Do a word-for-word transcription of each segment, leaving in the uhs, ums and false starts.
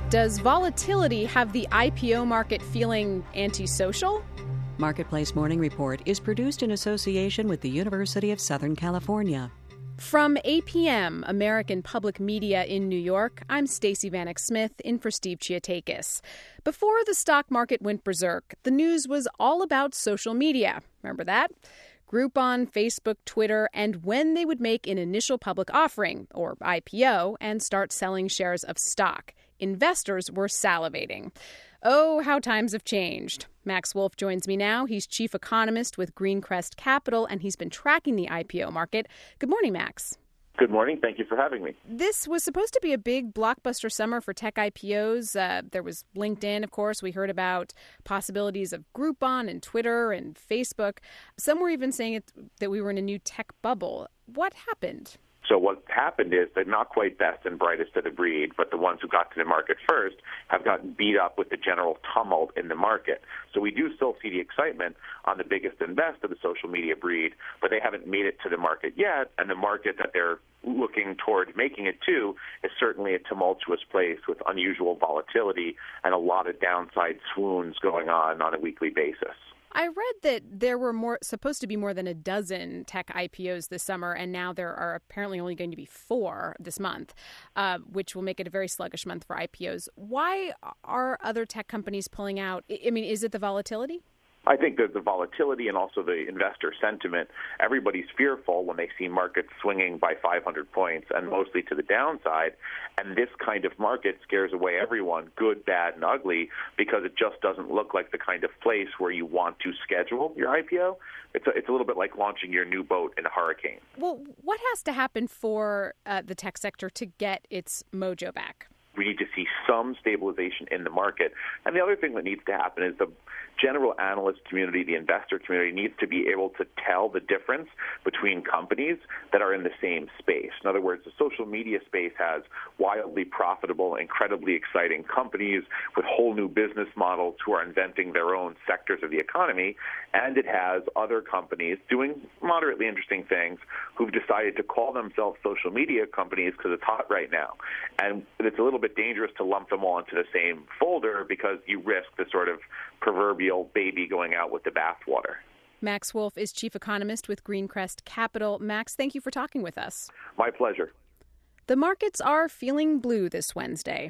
Does volatility have the I P O market feeling antisocial? Marketplace Morning Report is produced in association with the University of Southern California. From A P M, American Public Media in New York, I'm Stacey Vanek Smith in for Steve Chiotakis. Before the stock market went berserk, the news was all about social media. Remember that? Groupon, Facebook, Twitter, and when they would make an initial public offering, or I P O, and start selling shares of stock. Investors were salivating. Oh, how times have changed. Max Wolf joins me now. He's chief economist with Greencrest Capital, and he's been tracking the I P O market. Good morning, Max. Good morning. Thank you for having me. This was supposed to be a big blockbuster summer for tech I P Os. Uh, there was LinkedIn, of course. We heard about possibilities of Groupon and Twitter and Facebook. Some were even saying it, that we were in a new tech bubble. What happened? So what happened is they're not quite best and brightest of the breed, but the ones who got to the market first have gotten beat up with the general tumult in the market. So we do still see the excitement on the biggest and best of the social media breed, but they haven't made it to the market yet, and the market that they're looking toward making it to is certainly a tumultuous place with unusual volatility and a lot of downside swoons going on on a weekly basis. I read that there were more supposed to be more than a dozen tech I P Os this summer, and now there are apparently only going to be four this month, uh, which will make it a very sluggish month for I P Os. Why are other tech companies pulling out? I mean, is it the volatility? I think that the volatility and also the investor sentiment, everybody's fearful when they see markets swinging by five hundred points and mostly to the downside. And this kind of market scares away everyone, good, bad, and ugly, because it just doesn't look like the kind of place where you want to schedule your I P O. It's a, it's a little bit like launching your new boat in a hurricane. Well, what has to happen for uh, the tech sector to get its mojo back? We need to see some stabilization in the market. And the other thing that needs to happen is the general analyst community, the investor community, needs to be able to tell the difference between companies that are in the same space. In other words, the social media space has wildly profitable, incredibly exciting companies with whole new business models who are inventing their own sectors of the economy, and it has other companies doing moderately interesting things who've decided to call themselves social media companies because it's hot right now. And it's a little bit dangerous to lump them all into the same folder because you risk the sort of proverbial baby going out with the bathwater. Max Wolf is chief economist with Greencrest Capital. Max, thank you for talking with us. My pleasure. The markets are feeling blue this Wednesday.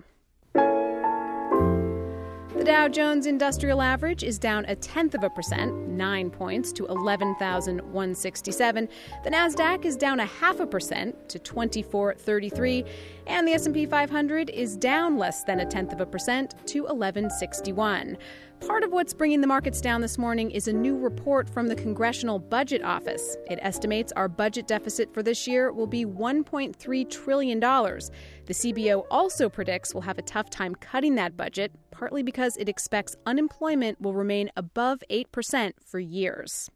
The Dow Jones Industrial Average is down a tenth of a percent, nine points, to eleven thousand one hundred sixty-seven. The Nasdaq is down a half a percent to twenty-four thirty-three, and the S and P five hundred is down less than a tenth of a percent to eleven sixty-one. Part of what's bringing the markets down this morning is a new report from the Congressional Budget Office. It estimates our budget deficit for this year will be one point three trillion dollars. The C B O also predicts we'll have a tough time cutting that budget, partly because it expects unemployment will remain above eight percent for years.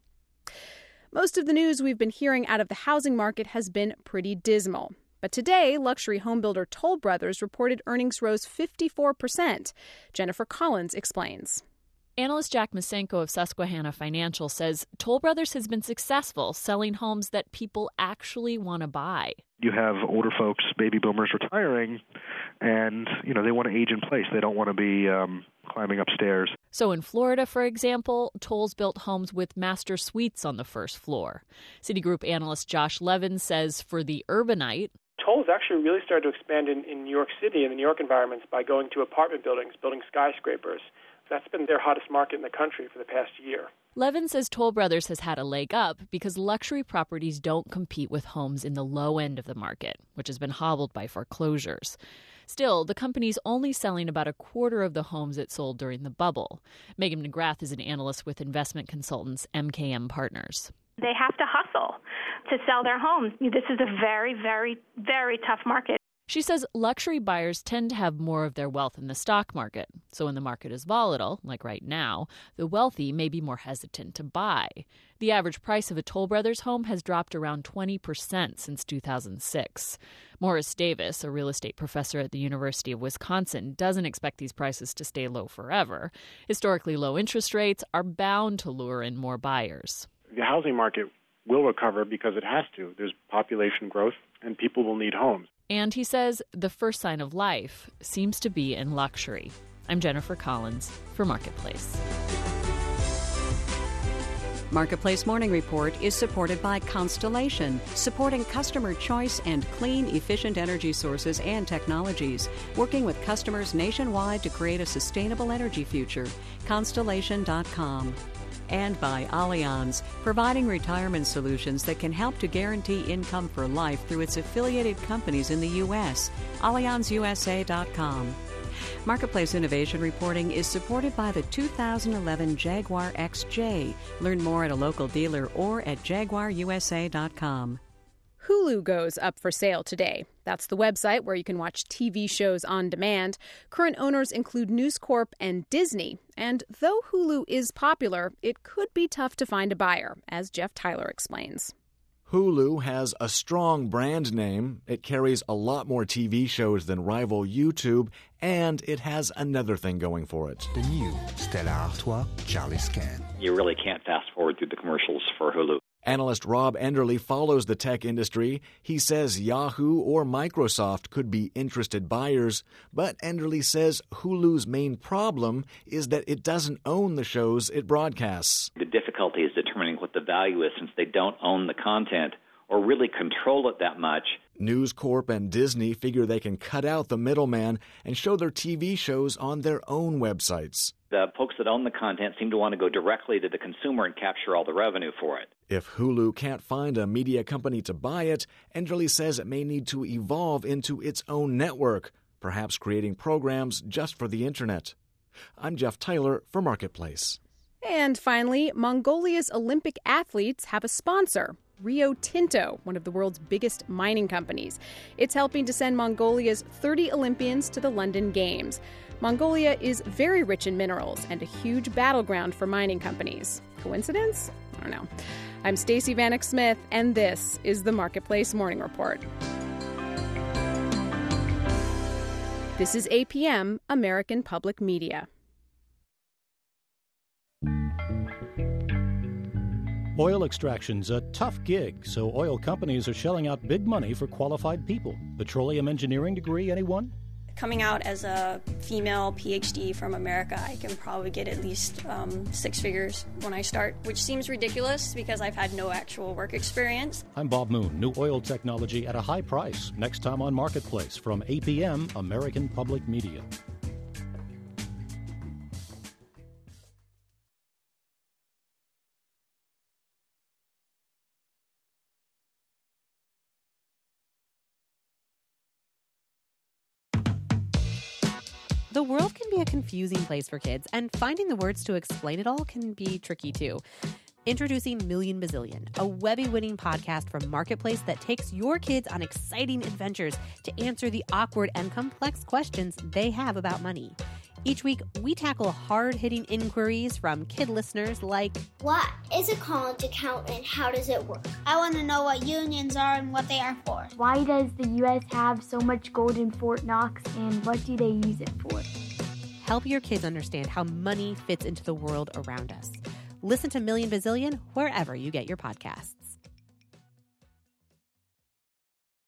Most of the news we've been hearing out of the housing market has been pretty dismal. But today, luxury homebuilder Toll Brothers reported earnings rose fifty-four percent. Jennifer Collins explains. Analyst Jack Misenko of Susquehanna Financial says Toll Brothers has been successful selling homes that people actually want to buy. You have older folks, baby boomers retiring, and, you know, they want to age in place. They don't want to be um, climbing upstairs. So in Florida, for example, Toll's built homes with master suites on the first floor. Citigroup analyst Josh Levin says for the urbanite, Toll's actually really started to expand in, in New York City and the New York environments by going to apartment buildings, building skyscrapers. That's been their hottest market in the country for the past year. Levin says Toll Brothers has had a leg up because luxury properties don't compete with homes in the low end of the market, which has been hobbled by foreclosures. Still, the company's only selling about a quarter of the homes it sold during the bubble. Megan McGrath is an analyst with investment consultants M K M Partners. They have to hustle to sell their homes. This is a very, very, very tough market. She says luxury buyers tend to have more of their wealth in the stock market. So when the market is volatile, like right now, the wealthy may be more hesitant to buy. The average price of a Toll Brothers home has dropped around twenty percent since two thousand six. Morris Davis, a real estate professor at the University of Wisconsin, doesn't expect these prices to stay low forever. Historically low interest rates are bound to lure in more buyers. The housing market will recover because it has to. There's population growth and people will need homes. And he says the first sign of life seems to be in luxury. I'm Jennifer Collins for Marketplace. Marketplace Morning Report is supported by Constellation, supporting customer choice and clean, efficient energy sources and technologies, working with customers nationwide to create a sustainable energy future. Constellation dot com. And by Allianz, providing retirement solutions that can help to guarantee income for life through its affiliated companies in the U S. Allianz U S A dot com. Marketplace Innovation Reporting is supported by the two thousand eleven Jaguar X J. Learn more at a local dealer or at Jaguar U S A dot com. Hulu goes up for sale today. That's the website where you can watch T V shows on demand. Current owners include News Corp and Disney. And though Hulu is popular, it could be tough to find a buyer, as Jeff Tyler explains. Hulu has a strong brand name, it carries a lot more T V shows than rival YouTube, and it has another thing going for it. The new Stella Artois Charlie Scan. You really can't fast forward through the commercials for Hulu. Analyst Rob Enderle follows the tech industry. He says Yahoo or Microsoft could be interested buyers, but Enderle says Hulu's main problem is that it doesn't own the shows it broadcasts. The difficulty is determining what the value is since they don't own the content or really control it that much. News Corp and Disney figure they can cut out the middleman and show their T V shows on their own websites. The folks that own the content seem to want to go directly to the consumer and capture all the revenue for it. If Hulu can't find a media company to buy it, Enderle says it may need to evolve into its own network, perhaps creating programs just for the Internet. I'm Jeff Tyler for Marketplace. And finally, Mongolia's Olympic athletes have a sponsor. Rio Tinto, one of the world's biggest mining companies. It's helping to send Mongolia's thirty Olympians to the London Games. Mongolia is very rich in minerals and a huge battleground for mining companies. Coincidence? I don't know. I'm Stacey Vanek Smith, and this is the Marketplace Morning Report. This is A P M, American Public Media. Oil extraction's a tough gig, so oil companies are shelling out big money for qualified people. Petroleum engineering degree, anyone? Coming out as a female P H D from America, I can probably get at least um, six figures when I start, which seems ridiculous because I've had no actual work experience. I'm Bob Moon. New oil technology at a high price. Next time on Marketplace from A P M, American Public Media. The world can be a confusing place for kids, and finding the words to explain it all can be tricky too. Introducing Million Bazillion, a Webby-winning podcast from Marketplace that takes your kids on exciting adventures to answer the awkward and complex questions they have about money. Each week, we tackle hard-hitting inquiries from kid listeners like, what is a college account and how does it work? I want to know what unions are and what they are for. Why does the U S have so much gold in Fort Knox and what do they use it for? Help your kids understand how money fits into the world around us. Listen to Million Bazillion wherever you get your podcasts.